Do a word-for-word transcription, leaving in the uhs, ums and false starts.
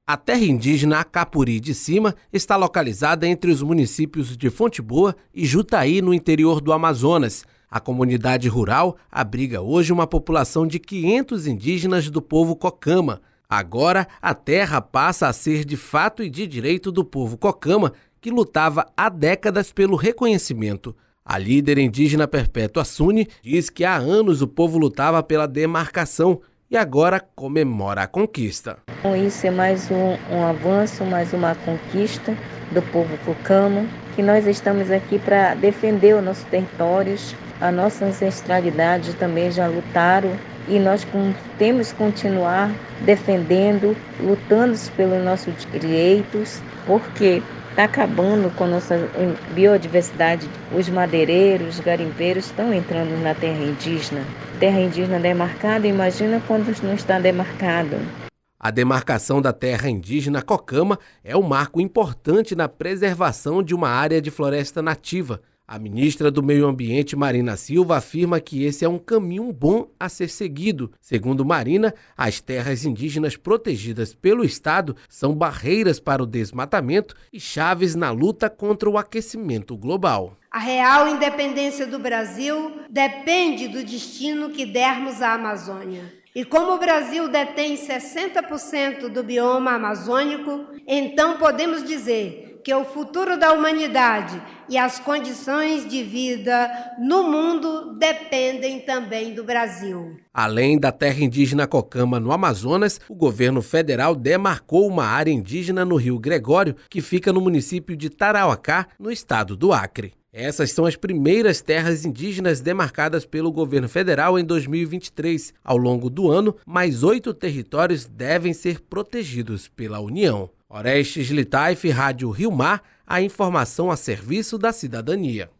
A terra indígena Acapuri de Cima está localizada entre os municípios de Fonte Boa e Jutaí, no interior do Amazonas. A comunidade rural abriga hoje uma população de quinhentos indígenas do povo Cocama. Agora, a terra passa a ser de fato e de direito do povo Cocama, que lutava há décadas pelo reconhecimento. A líder indígena Perpétua Suni diz que há anos o povo lutava pela demarcação e agora comemora a conquista. Isso é mais um, um avanço, mais uma conquista do povo Cocama, que nós estamos aqui para defender os nossos territórios, a nossa ancestralidade também já lutaram e nós com, temos que continuar defendendo, lutando pelos nossos direitos, porque está acabando com a nossa biodiversidade. Os madeireiros, os garimpeiros estão entrando na terra indígena. Terra indígena demarcada, imagina quando não está demarcada. A demarcação da terra indígena Cocama é um marco importante na preservação de uma área de floresta nativa. A ministra do Meio Ambiente, Marina Silva, afirma que esse é um caminho bom a ser seguido. Segundo Marina, as terras indígenas protegidas pelo Estado são barreiras para o desmatamento e chaves na luta contra o aquecimento global. A real independência do Brasil depende do destino que dermos à Amazônia. E como o Brasil detém sessenta por cento do bioma amazônico, então podemos dizer que o futuro da humanidade e as condições de vida no mundo dependem também do Brasil. Além da terra indígena Cocama no Amazonas, o governo federal demarcou uma área indígena no Rio Gregório, que fica no município de Tarauacá, no estado do Acre. Essas são as primeiras terras indígenas demarcadas pelo governo federal em dois mil e vinte e três. Ao longo do ano, mais oito territórios devem ser protegidos pela União. Orestes Litaif, Rádio Rio Mar, a informação a serviço da cidadania.